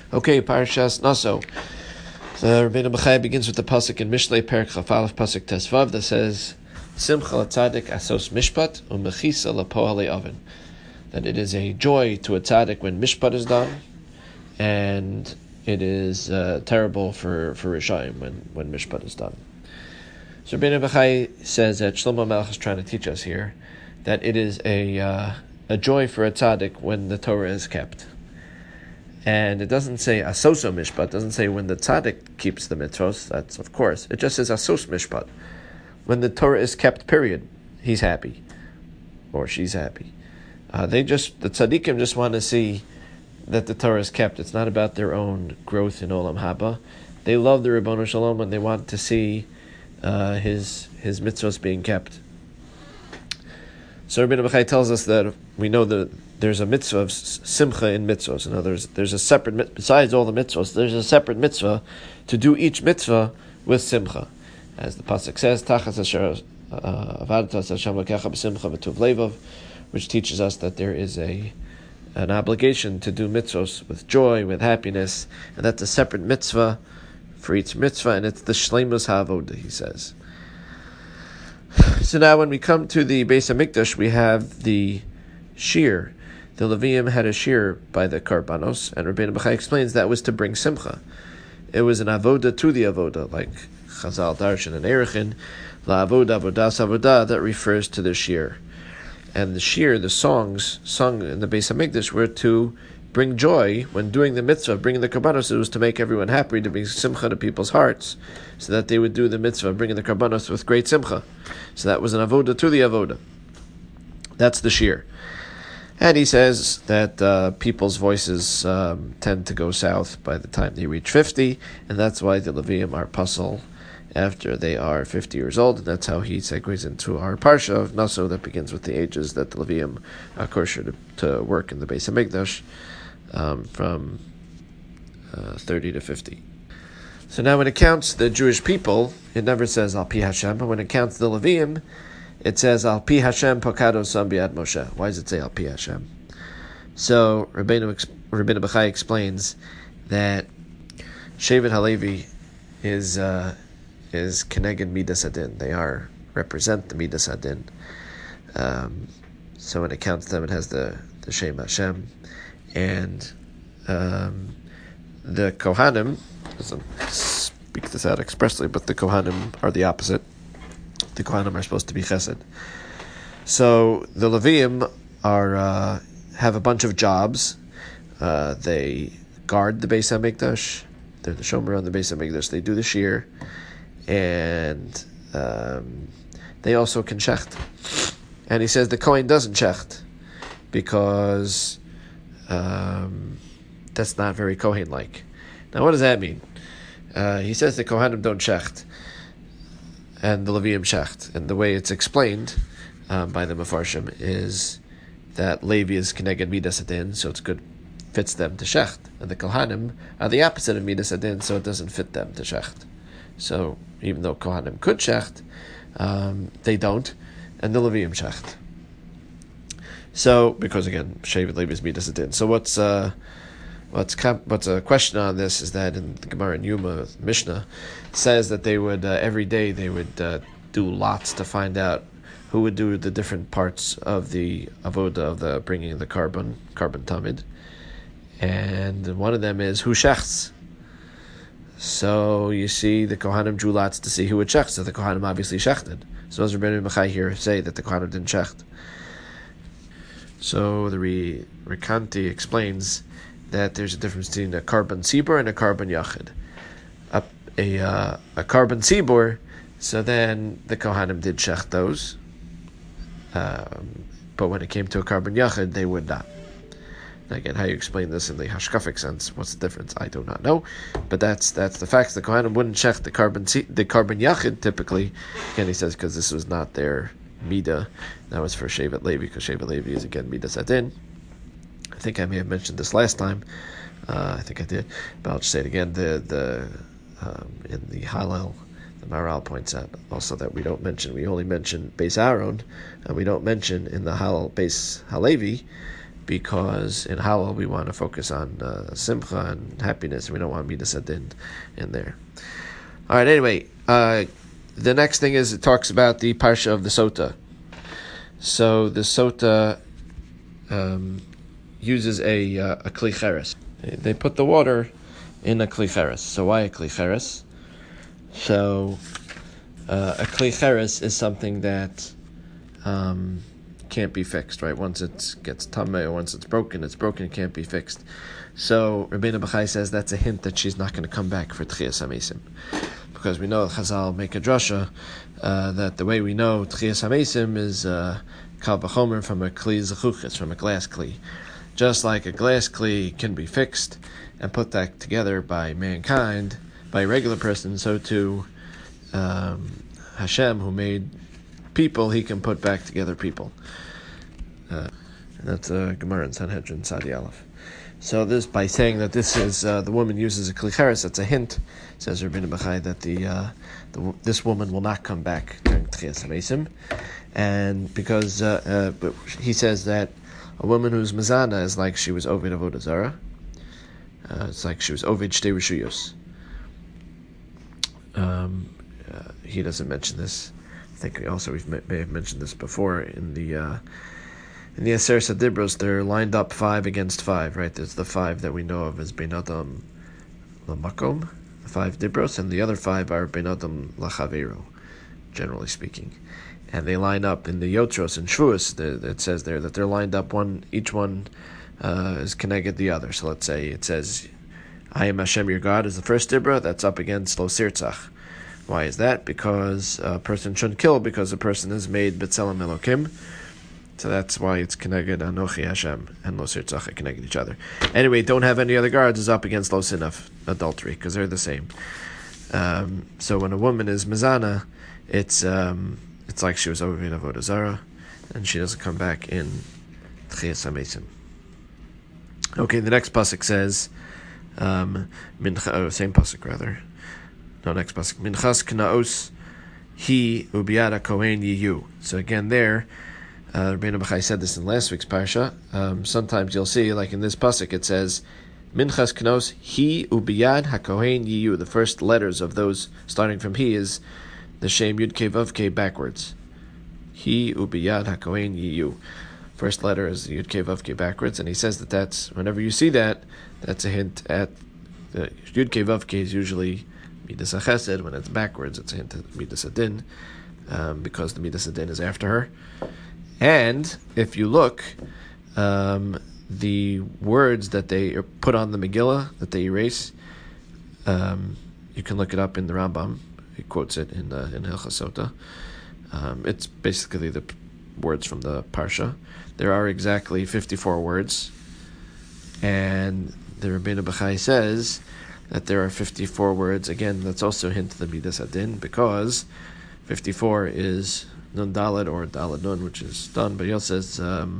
Okay, Parshas Naso. The Rabbeinu Bechai begins with the pasuk in Mishlei Perek Chaf Aleph pasuk Tesvav that says, "Simcha l'tzadik asos mishpat umechisa lepohalei oven." That it is a joy to a tzaddik when mishpat is done, and it is terrible for Rishayim when mishpat is done. So Rabbeinu Bechai says that Shlomo Melech is trying to teach us here that it is a joy for a tzaddik when the Torah is kept. And it doesn't say asoso mishpat, doesn't say when the tzaddik keeps the mitzvos, that's of course. It just says asos mishpat. When the Torah is kept, period, he's happy. Or she's happy. The tzaddikim just want to see that the Torah is kept. It's not about their own growth in Olam Haba. They love the Ribbono Shel Olam and they want to see his mitzvos being kept. So Rabbeinu Bechai tells us that we know that there's a mitzvah of simcha in mitzvahs. In other words, there's a separate, besides all the mitzvahs, there's a separate mitzvah to do each mitzvah with simcha. As the pasuk says, Tachas asher avadatas Hashem lokecha b'simcha v'tuv levav, which teaches us that there is an obligation to do mitzvahs with joy, with happiness, and that's a separate mitzvah for each mitzvah, and it's the shleimus ha'avoda, he says. So now when we come to the Beis HaMikdash, we have the shir. The Leviim had a shir by the Karbanos, and Rabbeinu Bechai explains that was to bring simcha. It was an avoda to the avoda, like Chazal Darshan and Erechin, la avoda, avodas avoda, that refers to the shir. And the shir, the songs sung in the Beis HaMikdash, were to bring joy when doing the mitzvah, bringing the karbanos. It was to make everyone happy, to bring simcha to people's hearts, so that they would do the mitzvah, bringing the karbanos with great simcha. So that was an avoda to the avoda. That's the shir. And he says that people's voices tend to go south by the time they reach 50, and that's why the Leviim are puzzled after they are 50 years old, and that's how he segues into our parsha of Naso that begins with the ages that the Leviim are kosher to work in the Beis HaMikdash, from 30 to 50. So now when it counts the Jewish people, it never says Al Pi Hashem, but when it counts the Leviim, it says Al Pi Hashem Pakado Sam Biad Moshe. Why does it say Al Pi Hashem? So Rabbeinu Bechai explains that Shevet HaLevi is Keneged Midas Adin. They represent the Midas Adin. So when it counts them, it has the Shem Hashem. And the Kohanim, doesn't speak this out expressly, but the Kohanim are the opposite. The Kohanim are supposed to be Chesed. So the Leviim have a bunch of jobs. They guard the Beis HaMikdash. They're the Shomer on the Beis HaMikdash. They do the Shir. And they also can shecht. And he says the Kohen doesn't shecht because that's not very Kohen-like. Now, what does that mean? He says the Kohanim don't shecht, and the Leviim shecht. And the way it's explained by the Mefarshim is that Levi is Keneged Midas Adin, so fits them to shecht. And the Kohanim are the opposite of Midas Adin, so it doesn't fit them to shecht. So even though Kohanim could shecht, they don't, and the Leviim shecht. So, because again, Shevet Levi is Midas Adin. So what's a question on this is that in the Gemara in Yuma, Mishnah, says that they would, every day they would do lots to find out who would do the different parts of the avoda, of the bringing the carbon tamid. And one of them is who shechts. So you see the Kohanim drew lots to see who would shecht. So the Kohanim obviously shechted. So as Rabbeinu Bechai here say that the Kohanim didn't shecht. So the Rekanti explains that there's a difference between a carbon tzibur and a carbon yachid. A carbon tzibur, so then the Kohanim did shecht those, but when it came to a carbon yachid, they would not. Now again, how you explain this in the hashkafic sense, what's the difference? I do not know, but that's the fact. The Kohanim wouldn't shecht the carbon yachid typically. Again, he says because this was not their Mida. That was for Shevet Levi, because Shevet Levi is again Midas Adin. I think I may have mentioned this last time. I think I did, but I'll just say it again. In the Hallel, the Maharal points out also that we only mention Beis Aaron, and we don't mention in the Hallel Beis HaLevi because in Hallel we want to focus on simcha and happiness, and we don't want midas adin in there. All right, anyway, the next thing is it talks about the parsha of the Sota. So the Sota uses a kli cheres. They put the water in a kli cheres. So why a kli cheres? So a kli cheres is something that can't be fixed, right? Once it gets tameh or once it's broken, it can't be fixed. So Rabbeinu Bachai says that's a hint that she's not going to come back for Tchias HaMesim. Because we know Chazal make a drasha that the way we know Tchias HaMesim is Kal V'chomer from a Kli Zechuchis, from a glass Kli. Just like a glass Kli can be fixed and put that together by mankind, by a regular person, so too Hashem, who made people, he can put back together people. And that's Gemara in Sanhedrin, Sadi Aleph. So this, by saying that this is the woman uses a kli cheres, that's a hint, says Rabbeinu Bachai, that this woman will not come back during Tchias HaMesim, and because but he says that a woman who's mezana is like she was ovid avodah zarah. It's like she was ovid shtei reshuyos. He doesn't mention this. I think also we may have mentioned this before in the Aseret Dibros. They're lined up 5 against 5, right? There's the 5 that we know of as Bein Adam Lamakom, the 5 Dibros, and the other 5 are Bein Adam Lachavero, generally speaking. And they line up in the Yotros and Shvuos. It says there that they're lined up each one is connected the other. So let's say it says, "I am Hashem your God" is the first Dibra. That's up against Lo Sirtzach. Why is that? Because a person shouldn't kill, because a person is made B'Tselem Elokim. So that's why it's connected Anochi Hashem and Lo Sirtzach connected each other. Anyway, don't have any other guards is up against Lo Sinaf, adultery, because they're the same. So when a woman is Mizana, it's like she was over in Avodah Zarah, and she doesn't come back in Tchias HaMesim. Okay, the next pasuk says, same pasuk rather. No, next pasuk. Minchas knaos he ubiad kohen yiyu. So again there, Rabbeinu Bachai said this in last week's parsha. Sometimes you'll see, like in this pasuk, it says, Minchas knaos he ubiad hakohen yiyu. The first letters of those starting from he is the Shem Yud Kei Vav Kei backwards. He ubiad hakohen yiyu. First letter is the Yud Kei Vav Kei backwards, and he says that that's, whenever you see that, that's a hint at the Yud Kei Vav Kei is usually Midas HaChesed. When it's backwards, it's a hint at Midas Adin, because the Midas Adin is after her. And if you look, the words that they put on the Megillah, that they erase, you can look it up in the Rambam. He quotes it in Hilchos Sota. It's basically the words from the Parsha. There are exactly 54 words, and the Rabbeinu Bachai says that there are 54 words. Again, that's also a hint to the Midas Adin, because 54 is Nun Daled or Daled Nun, which is done, but he also says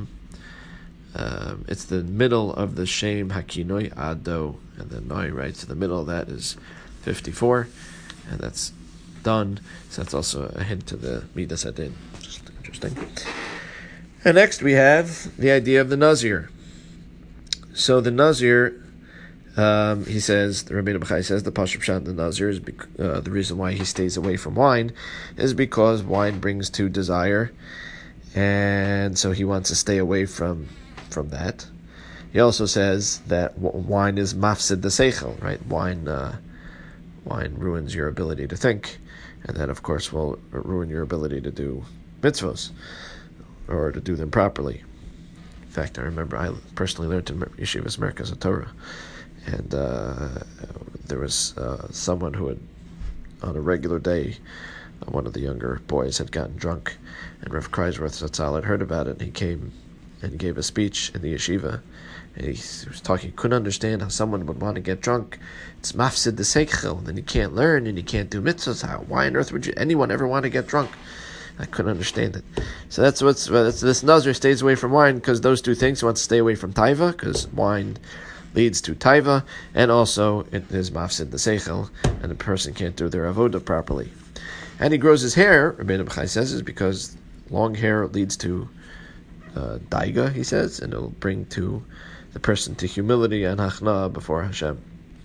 it's the middle of the Shem Hakinoi Ado, and then Noi, right? So the middle of that is 54, and that's done. So that's also a hint to the Midas Adin. Just interesting. And next we have the idea of the Nazir. So the Nazir, he says, the Rabbeinu Bachai says, the Pashup Pshat, the Nazir, is the reason why he stays away from wine is because wine brings to desire, and so he wants to stay away from that. He also says that wine is mafsid the seichel, right? Wine ruins your ability to think, and that, of course, will ruin your ability to do mitzvos, or to do them properly. In fact, I remember I personally learned in Yeshivas Merkaz HaTorah, and there was someone who had, on a regular day, one of the younger boys had gotten drunk, and Rav Kreisworth Zatzal had heard about it, and he came and he gave a speech in the yeshiva, and he was talking, couldn't understand how someone would want to get drunk. It's mafsid the seichel, and then you can't learn, and you can't do mitzvahs. Why on earth would anyone ever want to get drunk? I couldn't understand it. So that's this Nazir stays away from wine because those two things. He wants to stay away from taiva because wine leads to taiva, and also it is mafsid the seichel, and the person can't do their avodah properly. And he grows his hair, Rabbeinu Bachai says, is because long hair leads to daiga, he says, and it'll bring to the person to humility and hachna before Hashem.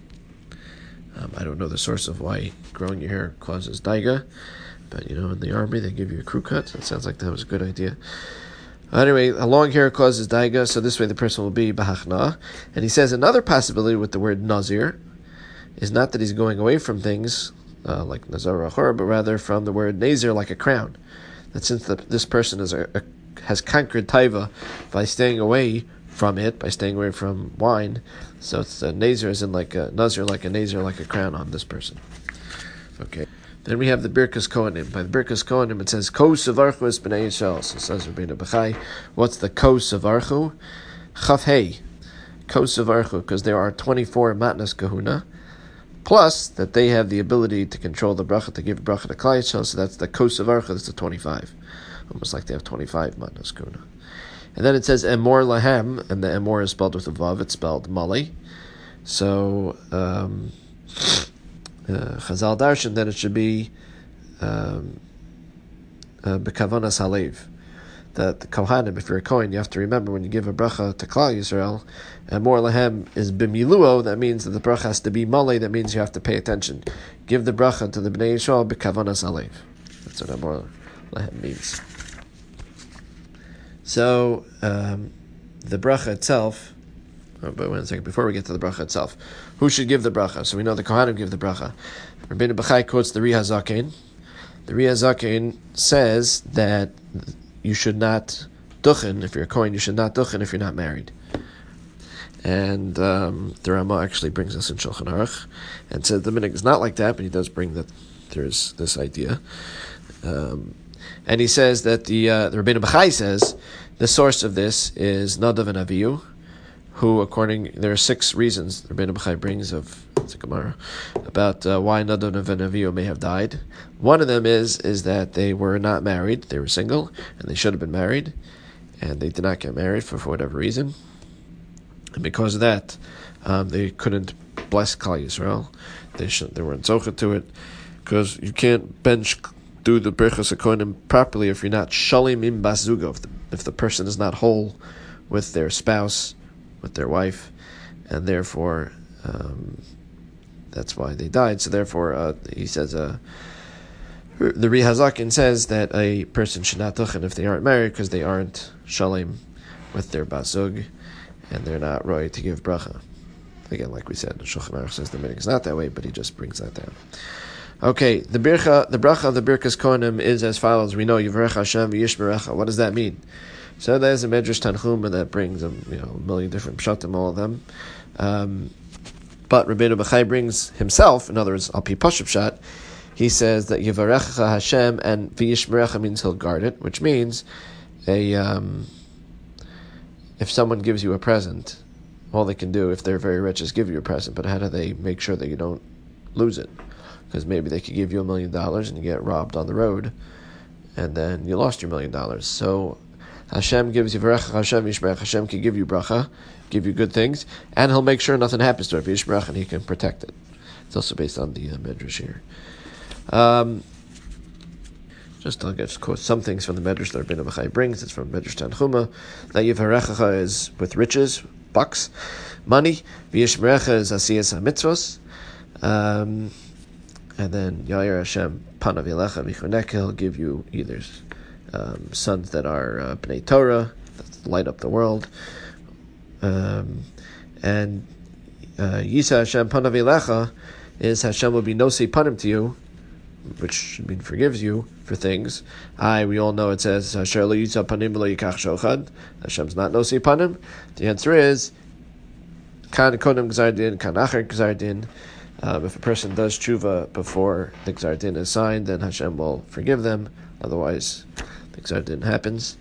I don't know the source of why growing your hair causes daiga, but in the army they give you a crew cut, so it sounds like that was a good idea. Anyway, a long hair causes daiga, so this way the person will be bahachna. And he says another possibility with the word nazir is not that he's going away from things like nazar achor, but rather from the word nazir, like a crown. That since this person has conquered taiva by staying away from it, by staying away from wine, so it's a nazir as in like a nazir, like a crown on this person. Okay. Then we have the Birkas Kohanim. By the Birkas Kohanim, it says, Ko Savarchu es B'nai Yisrael. So it says Rabbeinu Bechai, what's the Ko Savarchu? Chaf Hei. Ko Savarchu, because there are 24 Matnas Kahuna, plus that they have the ability to control the bracha, to give bracha to Klal Yisrael, so that's the Ko Savarchu, that's the 25. Almost like they have 25 Matnas Kahuna. And then it says Emor Lahem, and the Emor is spelled with a Vav, it's spelled Mali. So, Chazal Darshan, then it should be Bekavanas Halev. That the Kohanim, if you're a Kohen, you have to remember when you give a bracha to Klal Yisrael, and Mor Lahem is Bimiluo, that means that the bracha has to be Mali, that means you have to pay attention. Give the bracha to the Bnei Yisrael Bekavanas Halev. That's what Mor Lahem means. So, the bracha itself, but wait a second, before we get to the bracha itself, who should give the bracha? So we know the Kohanim give the bracha. Rabbeinu Bechai quotes the Ri HaZaken. The Ri HaZaken says that you should not duchen, if you're a Kohen, you should not duchen if you're not married. And the Rama actually brings us in Shulchan Aruch, and says the minhag is not like that, but he does bring that there's this idea. And he says that the Rabbeinu Bechai says the source of this is Nadav and Avihu, who, there are 6 reasons the Rabbeinu Bechai brings of the Gemara about why Nadav and Avihu may have died. One of them is that they were not married, they were single, and they should have been married, and they did not get married for whatever reason. And because of that, they couldn't bless Klal Yisrael. They weren't zocheh to it, because you can't do the Birchas HaKohanim properly if you're not shalim im bas zugo, if the person is not whole with their spouse, with their wife, and therefore that's why they died. So therefore, he says, the Ri HaZaken says that a person should not tuchen if they aren't married, because they aren't shalim with their basug, and they're not roy to give bracha. Again, like we said, the Shulchan Aruch says the minhag is not that way, but he just brings that down. Okay, the bracha of the Birkas Kohanim is as follows. We know Yivrech Hashem v'yishmerecha. What does that mean? So there's a Medrash Tanchuma that brings a million different pshatim, all of them. But Rabbeinu Bechai brings himself, in other words, Al Pi Pashup Pshat, he says that Yivarecha Hashem and v'yishmerecha means he'll guard it, which means if someone gives you a present, all they can do, if they're very rich, is give you a present, but how do they make sure that you don't lose it? Because maybe they could give you $1 million and you get robbed on the road, and then you lost your $1 million. So Hashem gives you v'recha Hashem yishmerech. Hashem can give you bracha, give you good things, and He'll make sure nothing happens to it. Yishmerech, and He can protect it. It's also based on the Medrash here. I'll just quote some things from the Medrash that Rabbeinu Bechai brings. It's from Medrash Tanchuma. That Yivarecha is with riches, bucks, money. V'yishmerecha is asiyas hamitzvos. And then Yair Hashem Panav Yelecha Michonek, He'll give you either sons that are Bnei Torah, that light up the world, and Yisa Hashem Panav Yelecha is Hashem will be nosei panim to you, which should mean forgives you for things. We all know it says Asher lo yitza panim lo yikach shochad. Hashem's not nosei panim. The answer is kan kodem gzar din, kan acher gzar din. If a person does tshuva before the Gzar Din is signed, then Hashem will forgive them. Otherwise, the Gzar Din happens.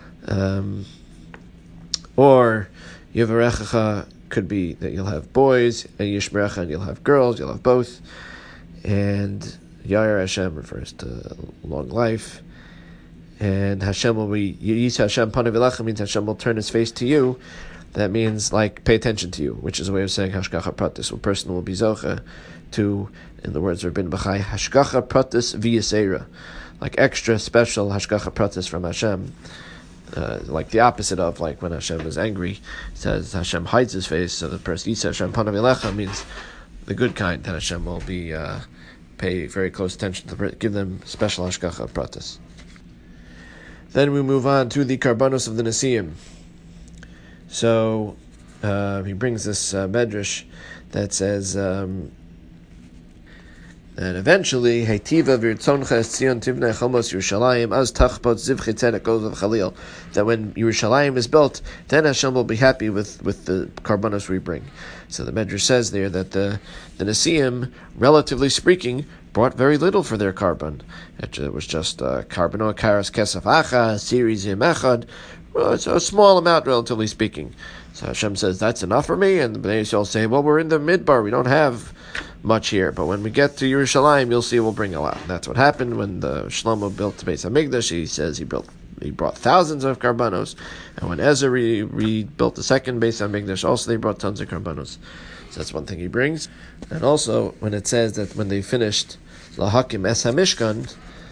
Or Yivarechacha could be that you'll have boys, and Yishmerecha, and you'll have girls, you'll have both. And Yair Hashem refers to long life. And Hashem will be, Yisa Hashem Panav Yelecha means Hashem will turn His face to you. That means, like, pay attention to you, which is a way of saying hashgacha pratis. A person will be zocha to, in the words of Rabbeinu Bechai, hashgacha pratis v'yaseira, like extra special hashgacha pratis from Hashem, like the opposite of like when Hashem is angry. It says Hashem hides his face, so the person Yisa Hashem Panav Elecha means the good kind, that Hashem will be pay very close attention to, give them special hashgacha pratis. Then we move on to the karbanos of the Nesiim. So he brings this medrash that says that eventually, Heitiva v'irtzoncha es Tzion tivnei chomos Yerushalayim az tachpot zivchei tzedek ozav chalil. That when Yerushalayim is built, then Hashem will be happy with the karbanos we bring. So the medrash says there that the Nesiim, relatively speaking, brought very little for their carbon. It was just carbon karas kesef acha, series echad. Well, it's a small amount, relatively speaking. So Hashem says, that's enough for me. And the Bnei Yisrael say, well, we're in the midbar. We don't have much here. But when we get to Yerushalayim, you'll see we'll bring a lot. And that's what happened when the Shlomo built the Beis HaMikdash. He says he brought thousands of karbanos. And when Ezra rebuilt the second Beis HaMikdash, also they brought tons of karbanos. So that's one thing he brings. And also, when it says that when they finished Lahakim Es HaMishkan,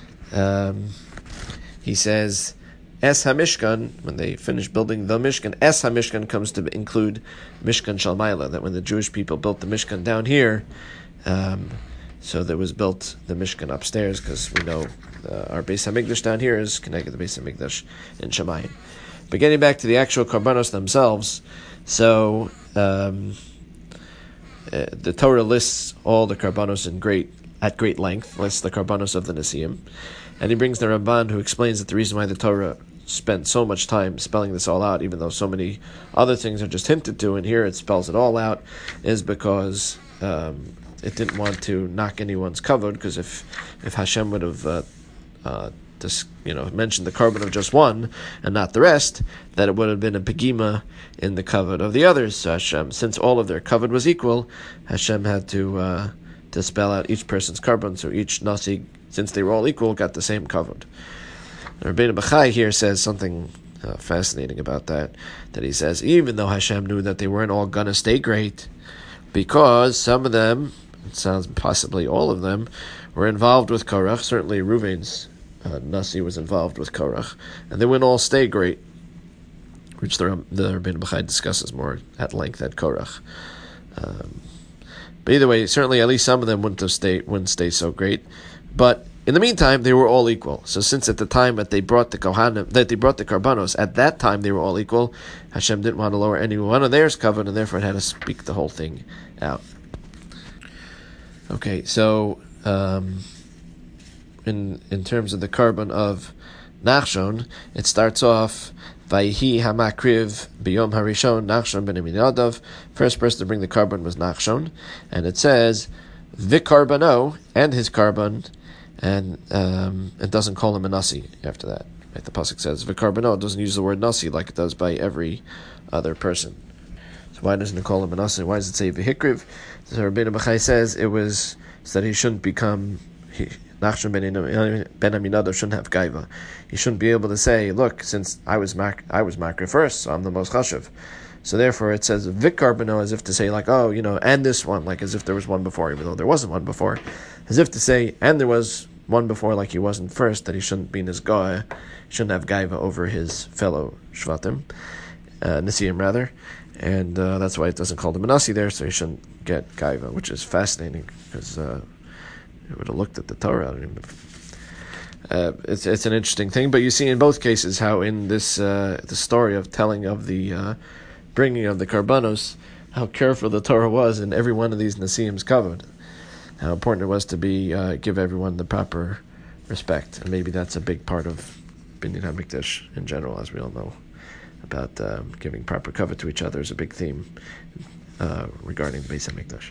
he says, Es HaMishkan, when they finish building the Mishkan, Es HaMishkan comes to include Mishkan Shalmaila, that when the Jewish people built the Mishkan down here, so there was built the Mishkan upstairs, because we know our Beis HaMikdash down here is connected to the Beis HaMikdash in Shemayim. But getting back to the actual karbanos themselves, so the Torah lists all the karbanos at great length, lists the karbanos of the Nesiim. And he brings the Ramban, who explains that the reason why the Torah spent so much time spelling this all out, even though so many other things are just hinted to, and here it spells it all out, is because it didn't want to knock anyone's kavod, because if Hashem would have mentioned the carbon of just one and not the rest, that it would have been a pegima in the kavod of the others. So Hashem, since all of their kavod was equal, Hashem had to spell out each person's carbon, so each nasi, since they were all equal, got the same kavod. Rabbeinu Bachai here says something fascinating about that he says, even though Hashem knew that they weren't all going to stay great, because some of them, it sounds possibly all of them, were involved with Korach. Certainly Reuven's nasi was involved with Korach, and they wouldn't all stay great, which the Rabbeinu Bachai discusses more at length at Korach. But either way, certainly at least some of them wouldn't stay so great. But in the meantime, they were all equal. So since at the time that they brought the Kohanim, that they brought the Karbanos, at that time they were all equal, Hashem didn't want to lower any one of theirs covered, and therefore it had to speak the whole thing out. Okay, so in terms of the carbon of Nachshon, it starts off Vayhi Hamakriv Biyom Harishon Nachshon ben Aminadav. First person to bring the carbon was Nachshon, and it says Vikarbano, and his carbon. And it doesn't call him a nasi after that. Right? The pasuk says v'karbano. It doesn't use the word nasi like it does by every other person. So why doesn't it call him a nasi? Why does it say v'hikriv? So Rabbeinu Bachai says it was so that he shouldn't become Nachshon ben Aminadav shouldn't have gaiva. He shouldn't be able to say, look, since I was makri first, so I'm the most chashuv. So therefore it says vikarbano, as if to say like, oh, and this one, like as if there was one before, even though there wasn't one before. As if to say, and there was one before, like he wasn't first, that he shouldn't be in his goy, shouldn't have gaiva over his fellow shvatim, nesiim rather, and that's why it doesn't call him a nasi there, so he shouldn't get gaiva, which is fascinating, because he would have looked at the Torah. It's an interesting thing, but you see in both cases how in this the story of telling of the bringing of the karbanos, how careful the Torah was in every one of these nesiim's covered. How important it was to give everyone the proper respect, and maybe that's a big part of Binyan HaMikdash in general, as we all know, about giving proper cover to each other is a big theme regarding Beis HaMikdash.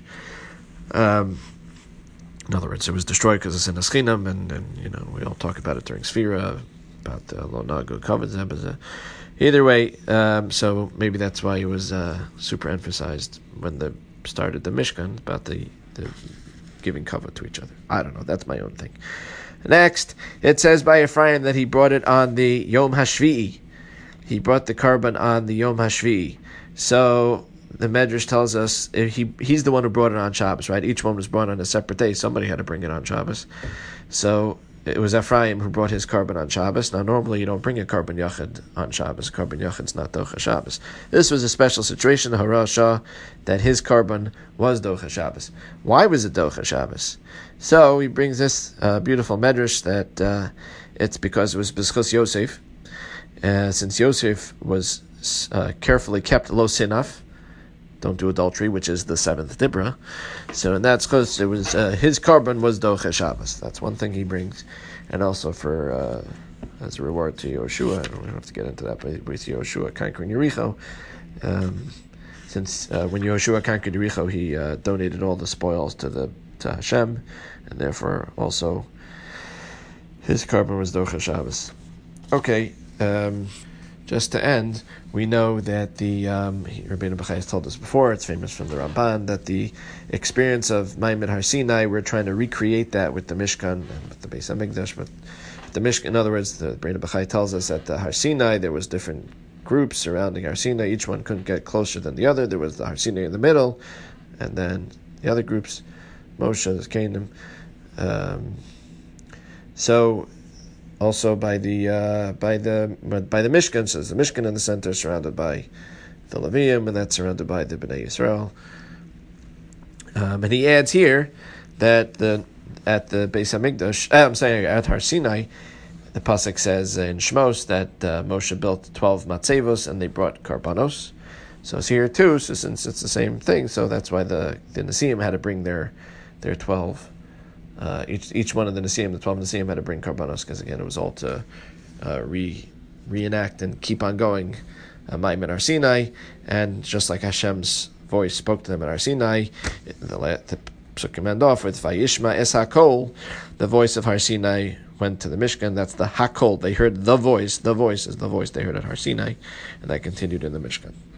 In other words, it was destroyed because it's in Aschinam, and we all talk about it during Sfira about Lo Nagu Kavod Zeh. Either way, so maybe that's why it was super emphasized when they started the Mishkan about the giving cover to each other. I don't know. That's my own thing. Next, it says by Ephraim that he brought it on the Yom HaShvi'i. He brought the carbon on the Yom HaShvi'i. So the Medrash tells us he's the one who brought it on Shabbos, right? Each one was brought on a separate day. Somebody had to bring it on Shabbos. So it was Ephraim who brought his carbon on Shabbos. Now, normally you don't bring a carbon yachid on Shabbos. Carbon yachid's not docha Shabbos. This was a special situation, Harasha, that his carbon was docha Shabbos. Why was it docha Shabbos? So he brings this beautiful medrash that it's because it was b'schus Yosef. Since Yosef was carefully kept lo sinaf, don't do adultery, which is the seventh dibra. So in that schus, it was his carbon was docha Shabbos. That's one thing he brings, and also for as a reward to Yoshua. I don't have to get into that, but with Yoshua conquering Yericho, since when Yoshua conquered Yericho, he donated all the spoils to Hashem, and therefore also his carbon was docha Shabbos. Okay. Just to end, we know that the Rabbeinu Bachai has told us before, it's famous from the Ramban, that the experience of Ma'amad Har Sinai, we're trying to recreate that with the Mishkan and with the Beis HaMikdash. But the Mishkan, in other words, the Rabbeinu Bachai tells us that the Har Sinai, there was different groups surrounding Har Sinai. Each one couldn't get closer than the other. There was the Har Sinai in the middle, and then the other groups, Moshe, the Canaan. So also by the Mishkan, says the Mishkan in the center is surrounded by the Levium, and that's surrounded by the Bnei Yisrael. And he adds here that at the Beis HaMikdash, at Har Sinai, the pasuk says in Shmos that Moshe built 12 matzevos and they brought karbanos. So it's here too. So since it's the same thing, so that's why the Nesiim had to bring their 12. Each one of the Nesiim, the 12 Nesiim, had to bring karbanos, because again it was all to reenact and keep on going Ma'amad Har Sinai. And just like Hashem's voice spoke to them at Har Sinai, the psukim end off with Vayishma es hakol, the voice of Har Sinai went to the Mishkan. That's the hakol. They heard the voice. The voice is the voice they heard at Har Sinai, and that continued in the Mishkan.